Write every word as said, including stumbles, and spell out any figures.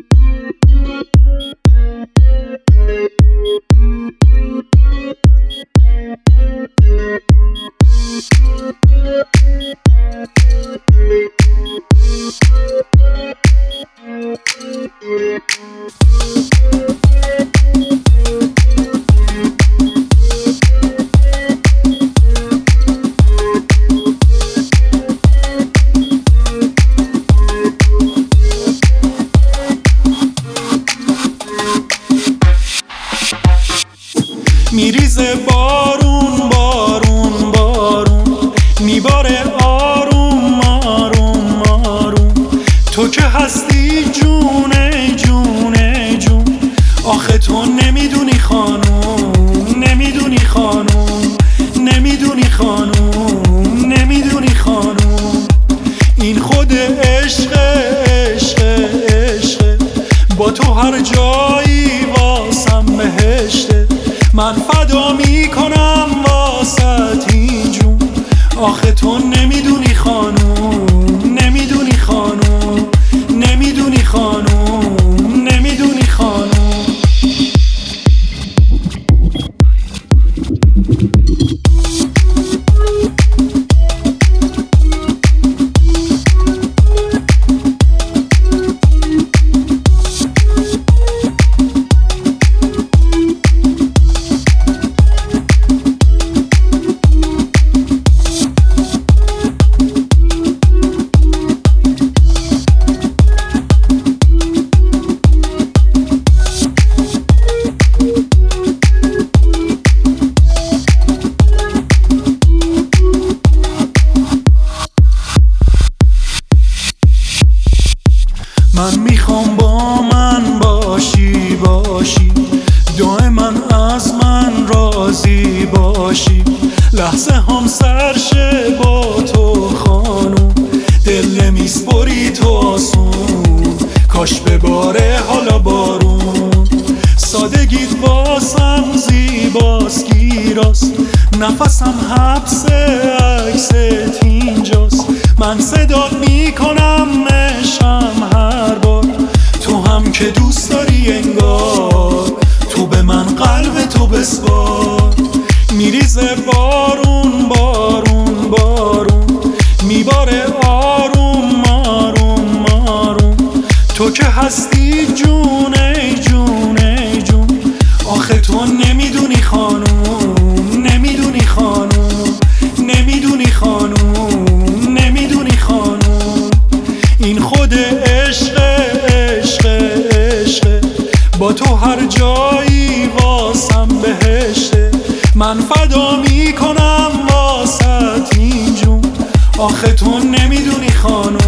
میریزه بارون بارون بارون، میباره آروم آروم آروم. تو که هستی جونه جونه جون، آخه تو نمیدونی خانوم، نمیدونی خانوم، نمیدونی خانوم، نمیدونی خانوم. این خود عشق عشق عشق، با تو هر جایی واسم بهشته. من فدا میکنم واسط این جون، آخه تو نمیدونی خانوم، نمیدونی خانوم، نمیدونی خانوم، نمیدونی خانوم. من میخوام با من باشی باشی، دائما از من راضی باشی. لحظه هم سرشه با تو خانوم، دل نمیسپری تو آسون. کاش بباره حالا بارون، سادگیت واسم زیباست گیراست. نفسم حبس عکست اینجاست. من صدات میکنم عشقم هر بار، تو هم که دوست داری انگار. تو به من قلب تو بسپار. میریزه بارون بارون بارون، میباره آروم آروم آروم. تو که هستی جونه جونه جون، آخه تو نمیدونی خانوم، نمیدونی خانوم، نمیدونی خانوم، نمیدونی خانوم. این خود عشق عشق عشق، با تو هر جایی واسم بهشته. من فدا میکنم واسط این جون، آخه تو نمیدونی خانوم.